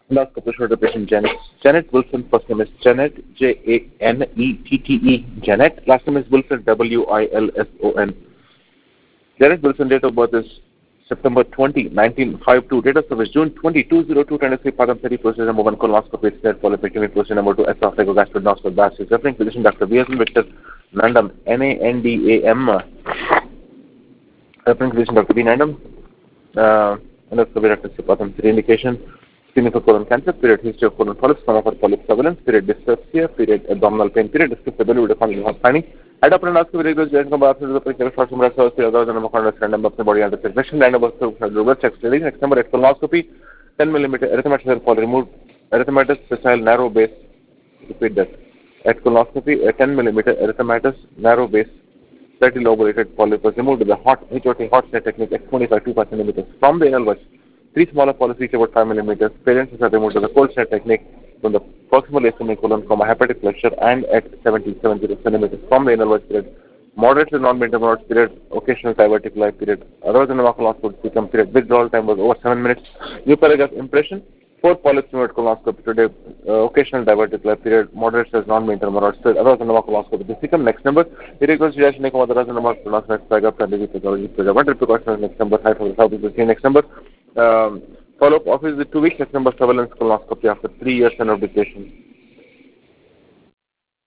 Endoscopy should patient Janet. Janet Wilson, first name is Janet, Janette. Janet. Last name is Wilson, Wilson. Janet Wilson, date of birth is September 20, 1952. Date of service June 20, 20223. Padam 30. Procedure number 1, colonoscopy, state polypectomy. Procedure number 2, esophagogastrointestinal biopsy. Referring physician Dr. V.S. Victor Nandam, Nandam. Referring physician Dr. B. Nandam. Endoscopy rectus Padam 3. Indication. Screening for colon cancer, period history of colon polyps, stomach polyp surveillance, period dyspepsia, period abdominal pain, period discreptability with a conjugal finding. Adopt and ask regular judgment of the particular short number of service, the other than a random of the body under segregation, random of the check study. Next number at colonoscopy, 10 mm erythematous polyp removed, erythematous sessile narrow base, repeat that. At colonoscopy, a 10 mm erythematous narrow base, slightly lobulated polyp was removed with the HOT snare technique, X25 2 cm from the anal watch. 3 smaller polyps each about 5 mm. Parents are removed with the cold snare technique from the proximal ascending colon, hepatic flexure, and at 70 cm from the anal watch period. Moderately non-maintained hemorrhoids period, occasional diverticular period. Other than the colonoscopy become period. Withdrawal time was over 7 minutes. Euparagus impression. 4 polyps removed colonoscopy today. Occasional diverticular period. Moderate as non-maintained hemorrhoids period. Other than the colonoscopy. This become next number. Irregular situation like other than the colonoscopy. What precautions next number? Height of the south is the next number. Follow-up office is 2 weeks. Next number surveillance colonoscopy after 3 years and education.